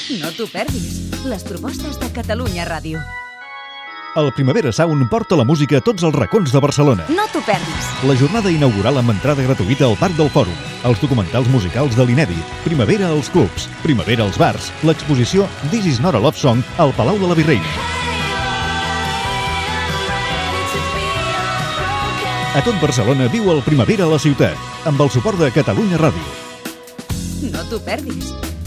No t'ho perdis. Les propostes de Catalunya Ràdio. El Primavera Sound porta la música a tots els racons de Barcelona. No t'ho perdis. La jornada inaugural amb entrada gratuïta al Parc del Fòrum, els documentals musicals de l'Inèdit, Primavera als clubs, Primavera als bars, l'exposició This is not a love song al Palau de la Virreina. A tot Barcelona viu el Primavera a la ciutat, amb el suport de Catalunya Ràdio. No t'ho perdis.